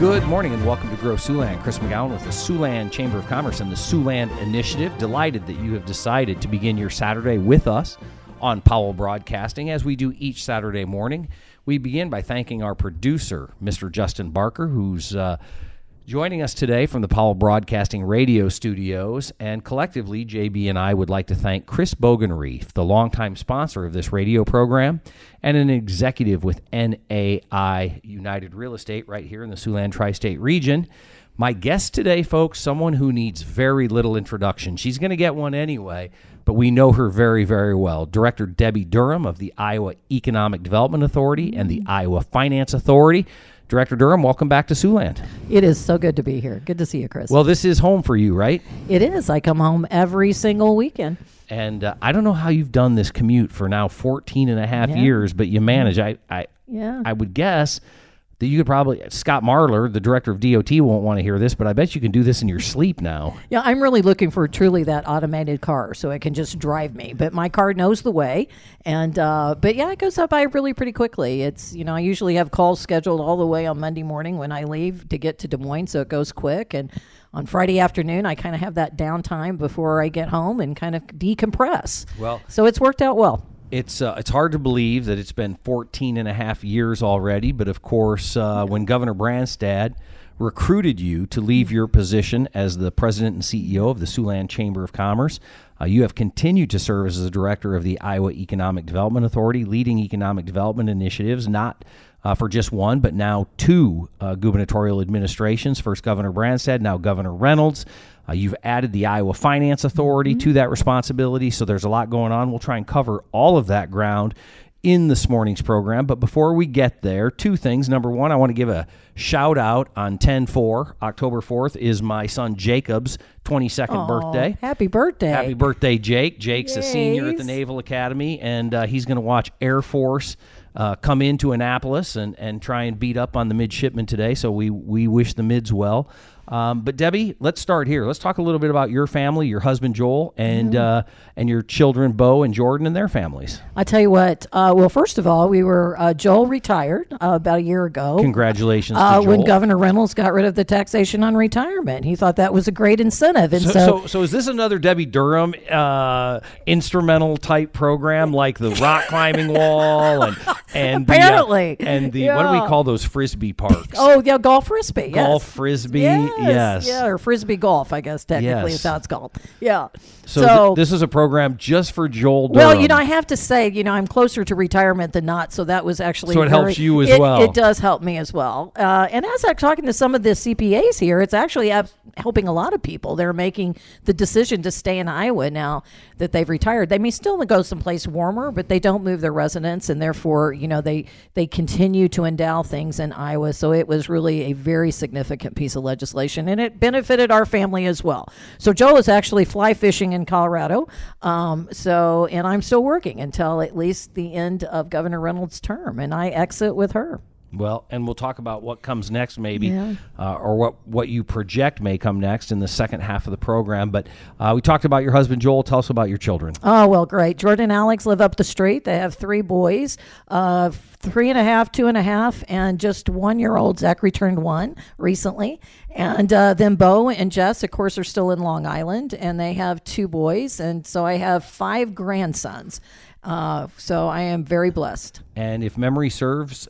Good morning and welcome to Grow Siouxland. Chris McGowan with the Siouxland Chamber of Commerce and the Siouxland Initiative. Delighted that you have decided to begin your Saturday with us on Powell Broadcasting. As we do each Saturday morning, we begin by thanking our producer, Mr. Justin Barker, who's joining us today from the Powell Broadcasting radio studios. And collectively, JB and I would like to thank Chris Bogenreef, the longtime sponsor of this radio program and an executive with NAI United Real Estate right here in the Siouxland Tri-State region. My guest today, folks, someone who needs very little introduction. She's going to get one anyway, but we know her very, very well. Director Debbie Durham of the Iowa Economic Development Authority and the Iowa Finance Authority. Director Durham, welcome back to Siouxland. It is so good to be here. Good to see you, Chris. Well, this is home for you, right? It is. I come home every single weekend. And I don't know how you've done this commute for now 14 and a half years, but you manage. I would guess that you could probably, Scott Marler, the director of DOT, won't want to hear this, but I bet you can do this in your sleep now. Yeah, I'm really looking for truly that automated car so it can just drive me. But my car knows the way. And but yeah, it goes up by really pretty quickly. It's, I usually have calls scheduled all the way on Monday morning when I leave to get to Des Moines, so it goes quick. And on Friday afternoon, I kind of have that downtime before I get home and kind of decompress. Well, so it's worked out well. It's hard to believe that it's been 14 and a half years already, but of course, when Governor Branstad recruited you to leave your position as the president and CEO of the Siouxland Chamber of Commerce, you have continued to serve as the director of the Iowa Economic Development Authority, leading economic development initiatives, not for just one, but now two gubernatorial administrations, first Governor Branstad, now Governor Reynolds. You've added the Iowa Finance Authority to that responsibility, so there's a lot going on. We'll try and cover all of that ground in this morning's program. But before we get there, two things. Number one, I want to give a shout out on 10/4. October 4th is my son Jacob's 22nd birthday. Happy birthday. Happy birthday, Jake. Jake's a senior at the Naval Academy, and he's going to watch Air Force come into Annapolis and try and beat up on the midshipmen today. So we wish the mids well. But Debbie, let's start here. Let's talk a little bit about your family, your husband Joel, and your children Bo and Jordan and their families. I tell you what. Well, first of all, Joel retired about a year ago. Congratulations to Joel. When Governor Reynolds got rid of the taxation on retirement, he thought that was a great incentive. And so is this another Debbie Durham instrumental type program like the rock climbing wall and apparently what do we call those frisbee parks? Oh yeah, golf frisbee. Golf frisbee. Yes. Yeah, or frisbee golf, I guess technically is how it's called. Yeah. So this is a program just for Joel Durham. Well, I have to say, I'm closer to retirement than not, so that was actually so it helps you as well. It does help me as well. And as I'm talking to some of the CPAs here, it's actually helping a lot of people. They're making the decision to stay in Iowa now that they've retired. They may still go someplace warmer, but they don't move their residence, and therefore, they continue to endow things in Iowa. So it was really a very significant piece of legislation, and it benefited our family as well. So Joel is actually fly fishing in Colorado. And I'm still working until at least the end of Governor Reynolds' term, and I exit with her. Well, and we'll talk about what comes next maybe, or what you project may come next in the second half of the program. But we talked about your husband, Joel. Tell us about your children. Oh, well, great. Jordan and Alex live up the street. They have three boys, 3.5, 2.5, and just 1-year-old. Zach returned one recently. And then Bo and Jess, of course, are still in Long Island, and they have 2 boys. And so I have 5 grandsons. So I am very blessed. And if memory serves,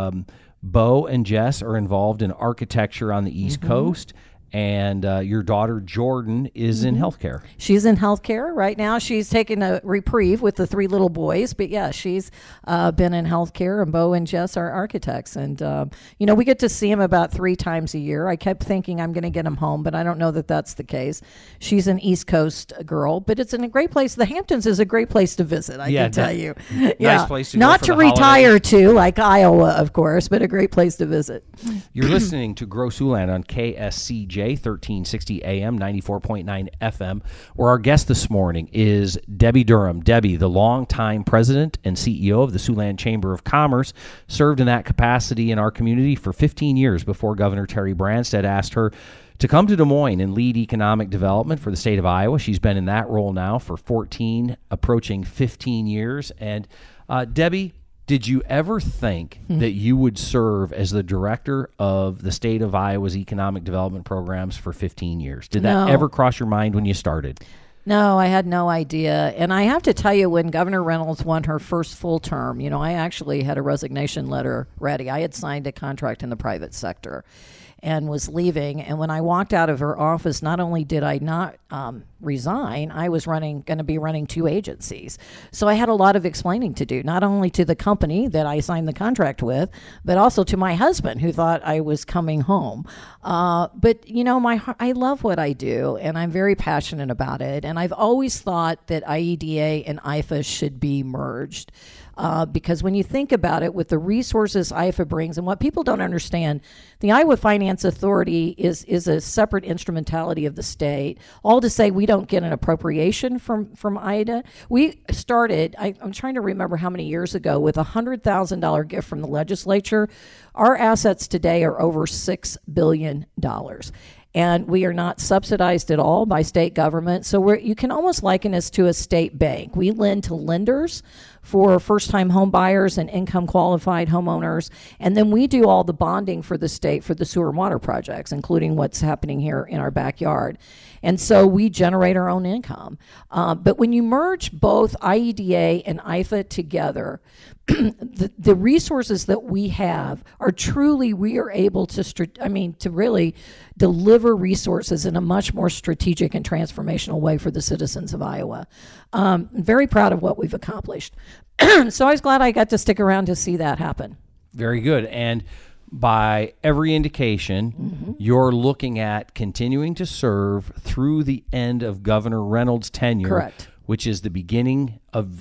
Bo and Jess are involved in architecture on the East Coast. And your daughter, Jordan, is in healthcare. She's in healthcare right now. She's taking a reprieve with the 3 little boys. But, yeah, she's been in healthcare, and Bo and Jess are architects. And, we get to see them about 3 times a year. I kept thinking I'm going to get them home, but I don't know that that's the case. She's an East Coast girl, but it's in a great place. The Hamptons is a great place to visit, I can tell you. Nice place to Not go to for the retire holidays. to, like Iowa, of course, but a great place to visit. You're listening to Grow Siouxland on KSCJ. 1360 AM, 94.9 FM, where our guest this morning is Debbie Durham. Debbie, the longtime president and CEO of the Siouxland Chamber of Commerce, served in that capacity in our community for 15 years before Governor Terry Branstad asked her to come to Des Moines and lead economic development for the state of Iowa. She's been in that role now for 14, approaching 15 years. And Debbie, Did you ever think that you would serve as the director of the state of Iowa's economic development programs for 15 years? Did that No. ever cross your mind when you started? No, I had no idea. And I have to tell you, when Governor Reynolds won her first full term, I actually had a resignation letter ready. I had signed a contract in the private sector and was leaving. And when I walked out of her office, not only did I not resign, I was going to be running 2 agencies. So I had a lot of explaining to do, not only to the company that I signed the contract with, but also to my husband, who thought I was coming home. But I love what I do, and I'm very passionate about it. And I've always thought that IEDA and IFA should be merged. Because when you think about it, with the resources IFA brings, and what people don't understand, the Iowa Finance Authority is a separate instrumentality of the state. All to say, we don't get an appropriation from IDA. We started, I'm trying to remember how many years ago, with a $100,000 gift from the legislature. Our assets today are over $6 billion. And we are not subsidized at all by state government. So you can almost liken us to a state bank. We lend to lenders for first-time home buyers and income-qualified homeowners. And then we do all the bonding for the state for the sewer and water projects, including what's happening here in our backyard. And so we generate our own income. But when you merge both IEDA and IFA together, the resources that we have are truly, we are able to really deliver resources in a much more strategic and transformational way for the citizens of Iowa. I'm very proud of what we've accomplished. So I was glad I got to stick around to see that happen. Very good. And by every indication, you're looking at continuing to serve through the end of Governor Reynolds' tenure. Correct. Which is the beginning of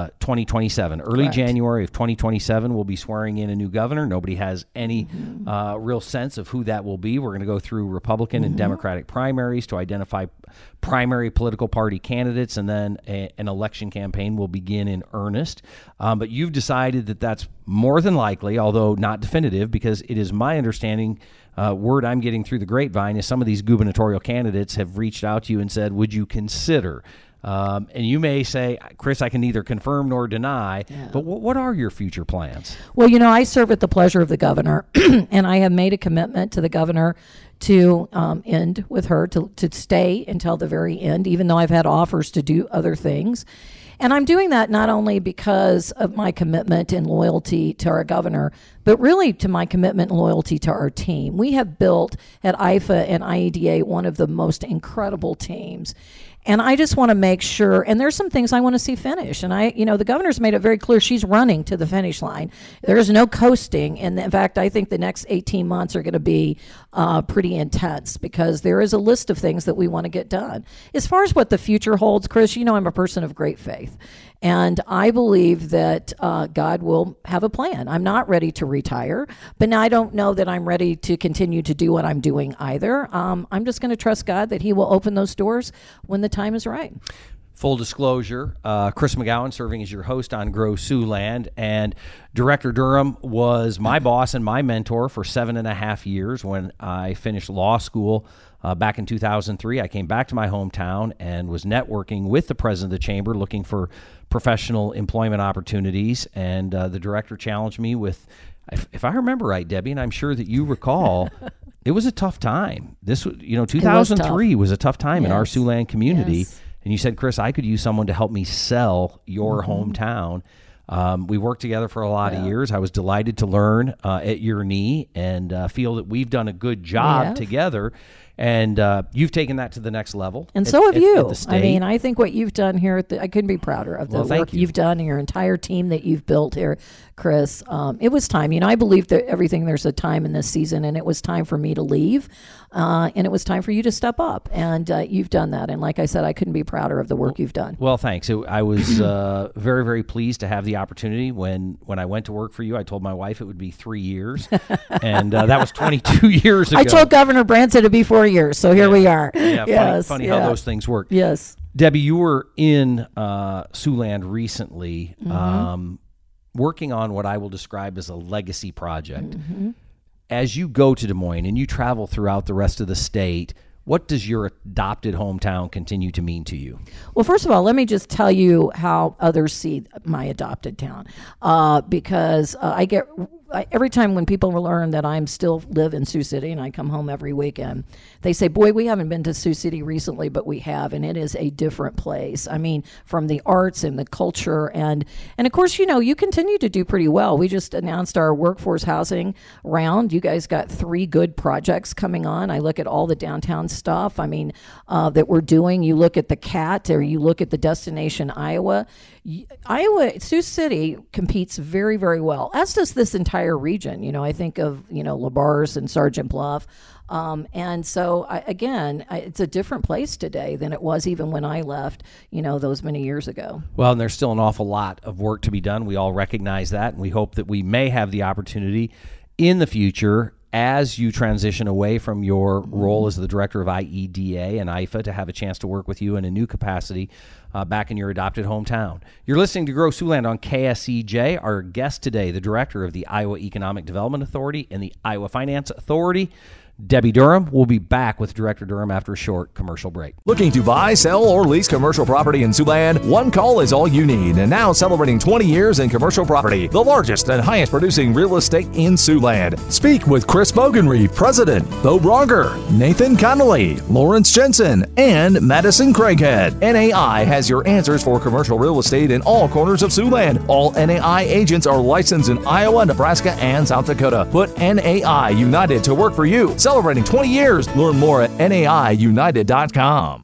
2027. Early Correct. January of 2027, we'll be swearing in a new governor. Nobody has any real sense of who that will be. We're going to go through Republican and Democratic primaries to identify primary political party candidates, and then an election campaign will begin in earnest. But you've decided that that's more than likely, although not definitive, because it is my understanding, word I'm getting through the grapevine, is some of these gubernatorial candidates have reached out to you and said, would you consider? And you may say, Chris, I can neither confirm nor deny, but what are your future plans? Well, I serve at the pleasure of the governor, and I have made a commitment to the governor to end with her, to stay until the very end, even though I've had offers to do other things. And I'm doing that not only because of my commitment and loyalty to our governor, but really to my commitment and loyalty to our team. We have built at IFA and IEDA one of the most incredible teams. And I just want to make sure, and there's some things I want to see finished. And the governor's made it very clear she's running to the finish line. There's no coasting. And in fact, I think the next 18 months are going to be pretty intense, because there is a list of things that we want to get done. As far as what the future holds, Chris, I'm a person of great faith. And I believe that God will have a plan. I'm not ready to retire, but now I don't know that I'm ready to continue to do what I'm doing either. I'm just going to trust God that he will open those doors when the time is right. Full disclosure, Chris McGowan serving as your host on Grow Siouxland, and Director Durham was my boss and my mentor for 7.5 years when I finished law school back in 2003. I came back to my hometown and was networking with the president of the chamber looking for professional employment opportunities, and the director challenged me with, if I remember right, Debbie, and I'm sure that you recall, it was a tough time. This was, 2003 was a tough time in our Siouxland community. Yes. And you said, Chris, I could use someone to help me sell your hometown. We worked together for a lot of years. I was delighted to learn at your knee and feel that we've done a good job together. And you've taken that to the next level. And so have you. At the state. I think what you've done here, I couldn't be prouder of the work you've done and your entire team that you've built here, Chris. It was time. I believe that everything, there's a time in this season, and it was time for me to leave. And it was time for you to step up. And you've done that. And like I said, I couldn't be prouder of the work you've done. Well, thanks. I was very, very pleased to have the opportunity. When I went to work for you, I told my wife it would be 3 years. And that was 22 years ago. I told Governor Branson it'd be 4 years. So here we are. Yeah, yes, funny how those things work. Yes. Debbie, you were in Siouxland recently working on what I will describe as a legacy project. As you go to Des Moines and you travel throughout the rest of the state, What does your adopted hometown continue to mean to you? Well, first of all, let me just tell you how others see my adopted town, because every time when people learn that I'm still live in Sioux City and I come home every weekend, they say, boy, we haven't been to Sioux City recently, but we have, and it is a different place. I mean, from the arts and the culture, and of course, you continue to do pretty well. We just announced our workforce housing round. You guys got 3 good projects coming on. I look at all the downtown stuff, that we're doing. You look at the CAT, or you look at the Destination Iowa. Sioux City competes very, very well, as does this entire region. I think of, LaBarge and Sergeant Bluff. And so, it's a different place today than it was even when I left, those many years ago. Well, and there's still an awful lot of work to be done. We all recognize that, and we hope that we may have the opportunity in the future, as you transition away from your role as the director of IEDA and IFA, to have a chance to work with you in a new capacity back in your adopted hometown. You're listening to Grow Siouxland on KSEJ. Our guest today, the director of the Iowa Economic Development Authority and the Iowa Finance Authority, Debbie Durham. We'll be back with Director Durham after a short commercial break. Looking to buy, sell, or lease commercial property in Siouxland? One call is all you need. And now celebrating 20 years in commercial property, the largest and highest producing real estate in Siouxland. Speak with Chris Bogenreef, President, Bo Bronger, Nathan Connolly, Lawrence Jensen, and Madison Craighead. NAI has your answers for commercial real estate in all corners of Siouxland. All NAI agents are licensed in Iowa, Nebraska, and South Dakota. Put NAI United to work for you. Celebrating 20 years. Learn more at NAIUnited.com.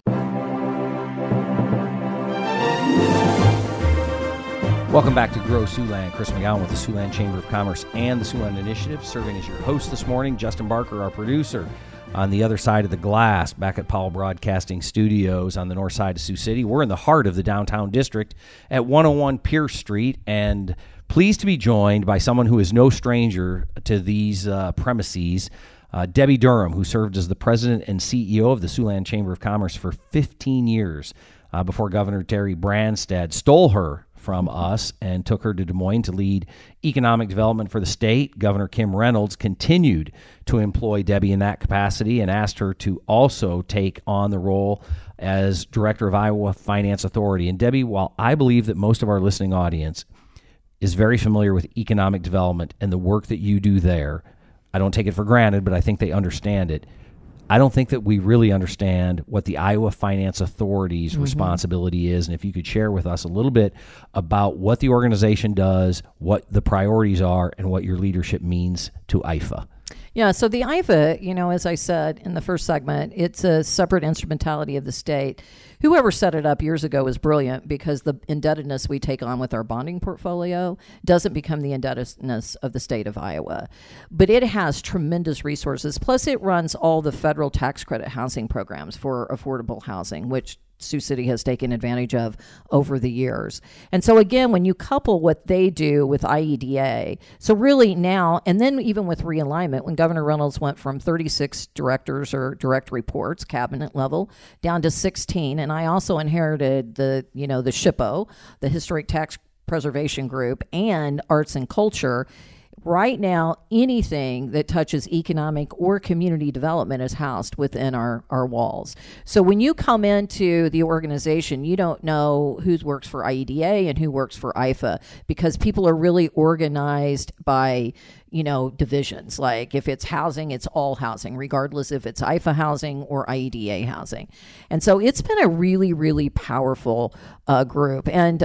Welcome back to Grow Siouxland. Chris McGowan with the Siouxland Chamber of Commerce and the Siouxland Initiative, serving as your host this morning. Justin Barker, our producer, on the other side of the glass, back at Powell Broadcasting Studios on the north side of Sioux City. We're in the heart of the downtown district at 101 Pierce Street, and pleased to be joined by someone who is no stranger to these premises, Debbie Durham, who served as the president and CEO of the Siouxland Chamber of Commerce for 15 years before Governor Terry Branstad stole her from us and took her to Des Moines to lead economic development for the state. Governor Kim Reynolds continued to employ Debbie in that capacity and asked her to also take on the role as director of Iowa Finance Authority. And Debbie, while I believe that most of our listening audience is very familiar with economic development and the work that you do there, I don't take it for granted, but I think they understand it. I don't think that we really understand what the Iowa Finance Authority's responsibility is. And if you could share with us a little bit about what the organization does, what the priorities are, and what your leadership means to IFA. Yeah, so the IFA, as I said in the first segment, it's a separate instrumentality of the state. Whoever set it up years ago was brilliant, because the indebtedness we take on with our bonding portfolio doesn't become the indebtedness of the state of Iowa. But it has tremendous resources. Plus, it runs all the federal tax credit housing programs for affordable housing, which Sioux City has taken advantage of over the years. And so again, when you couple what they do with IEDA, so really now, and then even with realignment, when Governor Reynolds went from 36 directors or direct reports, cabinet level, down to 16, and I also inherited the SHPO, the Historic Tax Preservation Group, and Arts and Culture. Right now, anything that touches economic or community development is housed within our walls. So when you come into the organization, you don't know who works for IEDA and who works for IFA, because people are really organized by divisions. Like if it's housing, it's all housing, regardless if it's IFA housing or IEDA housing. And so it's been a really, really powerful group. And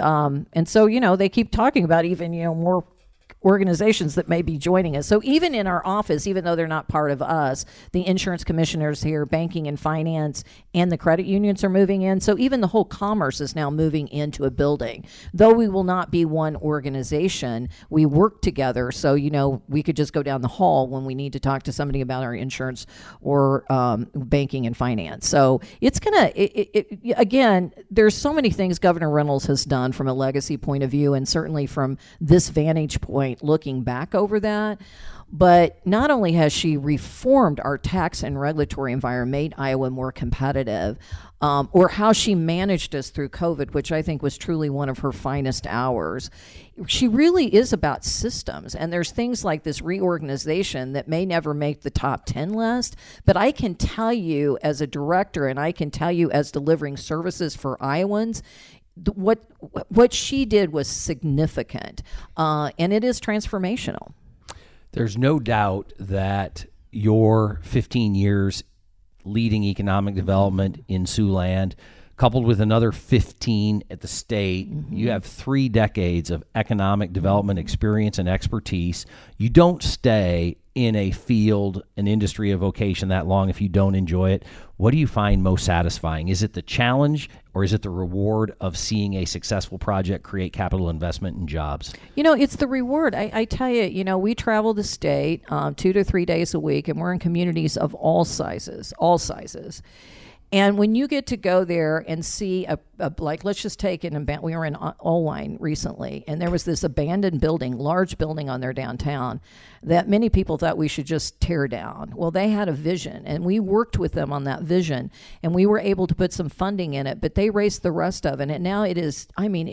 so, they keep talking about even, more organizations that may be joining us. So even in our office, even though they're not part of us, the insurance commissioners here, banking and finance, and the credit unions are moving in. So even the whole commerce is now moving into a building. Though we will not be one organization, we work together. So, we could just go down the hall when we need to talk to somebody about our insurance or banking and finance. So it's again, there's so many things Governor Reynolds has done from a legacy point of view, and certainly from this vantage point point looking back over that. But not only has she reformed our tax and regulatory environment, made Iowa more competitive, or how she managed us through COVID, which I think was truly one of her finest hours. She really is about systems. And there's things like this reorganization that may never make the top 10 list. But I can tell you as a director, and I can tell you as delivering services for Iowans, what she did was significant. And it is transformational. There's no doubt that your 15 years leading economic development in Siouxland, coupled with another 15 at the state, you have 3 decades of economic development experience and expertise. You don't stay in a field, an industry, a vocation that long if you don't enjoy it. What do you find most satisfying? Is it the challenge, or is it the reward of seeing a successful project create capital investment and jobs? It's the reward. I tell you, we travel the state 2 to 3 days a week, and we're in communities of all sizes. And when you get to go there and see like, let's just take we were in Olwine recently, and there was this abandoned building, large building on their downtown that many people thought we should just tear down. Well, they had a vision, and we worked with them on that vision, and we were able to put some funding in it, but they raised the rest of it. And now it is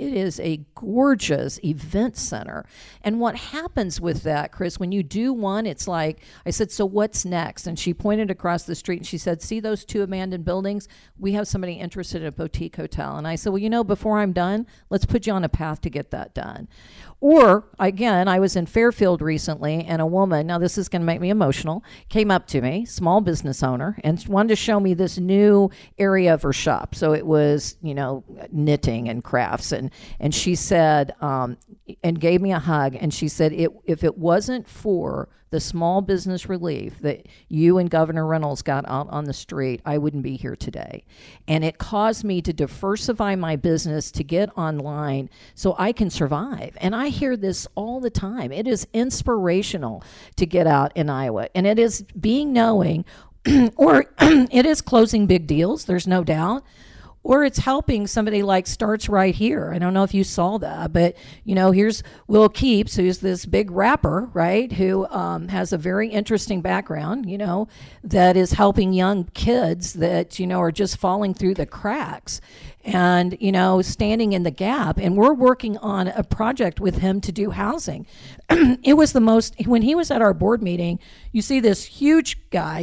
a gorgeous event center. And what happens with that, Chris, when you do one, it's like, I said, so what's next? And she pointed across the street and she said, see those 2 abandoned buildings? We have somebody interested in a boutique hotel. And I said, well, before I'm done, let's put you on a path to get that done. Or, again, I was in Fairfield recently, and a woman, now this is going to make me emotional, came up to me, small business owner, and wanted to show me this new area of her shop. So it was, knitting and crafts. And she said, and gave me a hug, and she said, if it wasn't for the small business relief that you and Governor Reynolds got out on the street, I wouldn't be here today. And it caused me to diversify my business, to get online so I can survive. And I hear this all the time. It is inspirational to get out in Iowa. And it is being knowing, or it is closing big deals, there's no doubt. Or it's helping somebody like Starts Right Here. I don't know if you saw that, but, here's Will Keeps, who's this big rapper, right, who has a very interesting background, that is helping young kids that, are just falling through the cracks and, standing in the gap. And we're working on a project with him to do housing. It was when he was at our board meeting, you see this huge guy,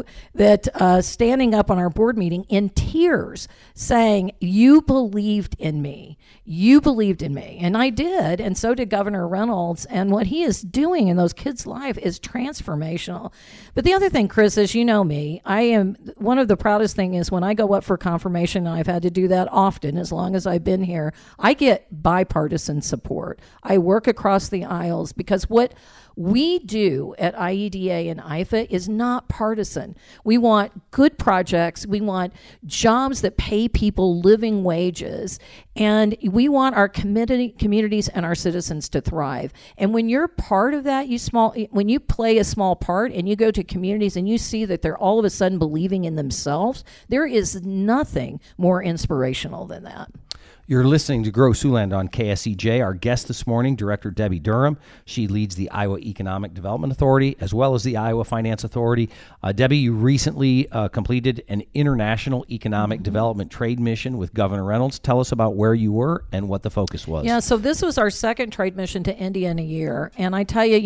that standing up on our board meeting in tears saying, you believed in me. You believed in me. And I did. And so did Governor Reynolds. And what he is doing in those kids' life is transformational. But the other thing, Chris, is me, I am one of the proudest thing is when I go up for confirmation, and I've had to do that often as long as I've been here, I get bipartisan support. I work across the aisles because what we do at IEDA and IFA is not partisan. We want good projects. We want jobs that pay people living wages. And we want our communities and our citizens to thrive. And when you're part of that, when you play a small part and you go to communities and you see that they're all of a sudden believing in themselves, there is nothing more inspirational than that. You're listening to Grow Siouxland on KSEJ. Our guest this morning, Director Debbie Durham. She leads the Iowa Economic Development Authority as well as the Iowa Finance Authority. Debbie, you recently completed an international economic development trade mission with Governor Reynolds. Tell us about where you were and what the focus was. Yeah, so this was our second trade mission to India in a year. And I tell you,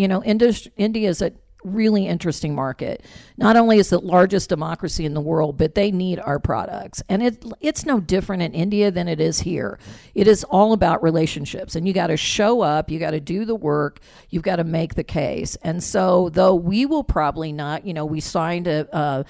India is a really interesting market. Not only is it the largest democracy in the world, but they need our products. And it's no different in India than it is here. It is all about relationships. And you got to show up, you got to do the work, you've got to make the case. And so, though we will probably not, we signed a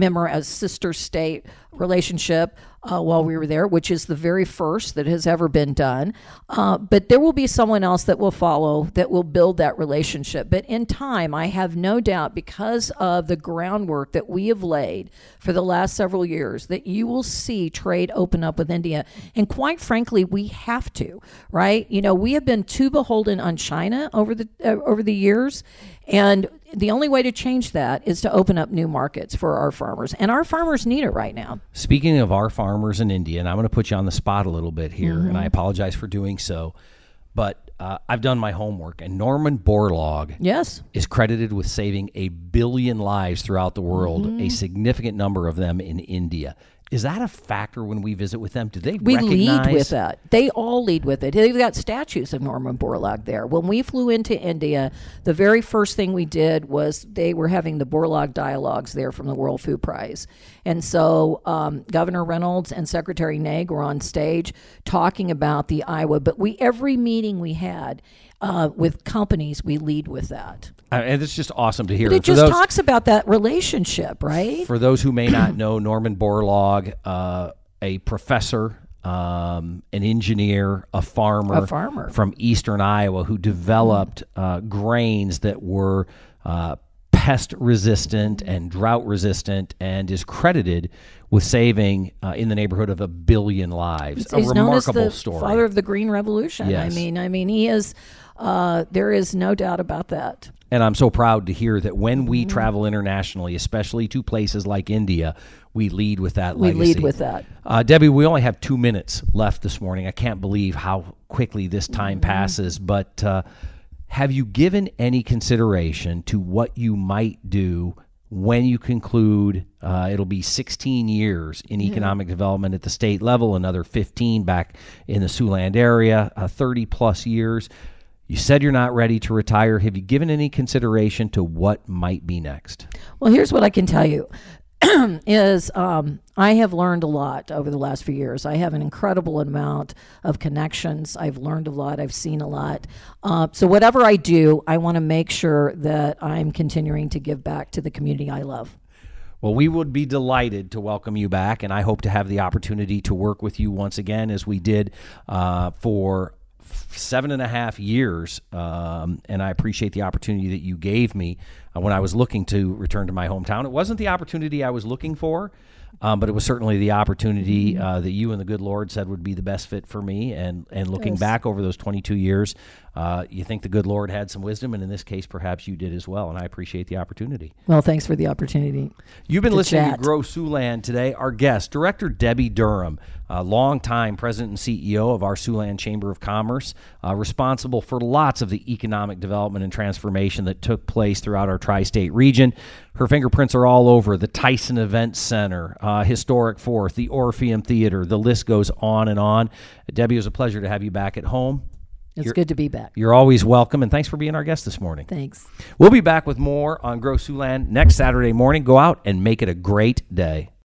sister state relationship while we were there, which is the very first that has ever been done. But there will be someone else that will follow that will build that relationship. But in time, I have no doubt, because of the groundwork that we have laid for the last several years, that you will see trade open up with India. And quite frankly, we have to, right? We have been too beholden on China over the years. And the only way to change that is to open up new markets for our farmers. And our farmers need it right now. Speaking of our farmers in India, and I'm going to put you on the spot a little bit here, and I apologize for doing so, but I've done my homework, and Norman Borlaug Yes. is credited with saving 1 billion lives throughout the world, a significant number of them in India. Is that a factor when we visit with them? Do they We recognize? lead with that. They all lead with it. They've got statues of Norman Borlaug there. When we flew into India, the very first thing we did was they were having the Borlaug dialogues there from the World Food Prize. And so Governor Reynolds and Secretary Naig were on stage talking about the Iowa. But every meeting we had with companies, we lead with that. And it's just awesome to hear. But it just talks about that relationship, right? For those who may not know, Norman Borlaug, a professor, an engineer, a farmer from eastern Iowa who developed grains that were pest resistant and drought resistant, and is credited with saving in the neighborhood of 1 billion lives. He's a known as remarkable the story. father of the Green Revolution. Yes. I mean, he is. There is no doubt about that. And I'm so proud to hear that when we travel internationally, especially to places like India, we lead with that legacy. We lead with that. Debbie, we only have 2 minutes left this morning. I can't believe how quickly this time passes, but have you given any consideration to what you might do when you conclude it'll be 16 years in economic development at the state level, another 15 back in the Siouxland area, 30-plus years? You said you're not ready to retire. Have you given any consideration to what might be next? Well, here's what I can tell you. is I have learned a lot over the last few years. I have an incredible amount of connections. I've learned a lot. I've seen a lot. So whatever I do, I want to make sure that I'm continuing to give back to the community I love. Well, we would be delighted to welcome you back, and I hope to have the opportunity to work with you once again as we did for 7.5 years, and I appreciate the opportunity that you gave me when I was looking to return to my hometown. It wasn't the opportunity I was looking for, but it was certainly the opportunity that you and the good Lord said would be the best fit for me. And looking back over those 22 years, you think the good Lord had some wisdom, and in this case, perhaps you did as well, and I appreciate the opportunity. Well, thanks for the opportunity. You've been listening chat. to Grow Siouxland today. Our guest, Director Debbie Durham, longtime president and CEO of our Siouxland Chamber of Commerce, responsible for lots of the economic development and transformation that took place throughout our tri-state region. Her fingerprints are all over the Tyson Event Center, Historic Fourth, the Orpheum Theater. The list goes on and on. Debbie, it was a pleasure to have you back at home. It's good to be back. You're always welcome, and thanks for being our guest this morning. Thanks. We'll be back with more on Grow Siouxland next Saturday morning. Go out and make it a great day.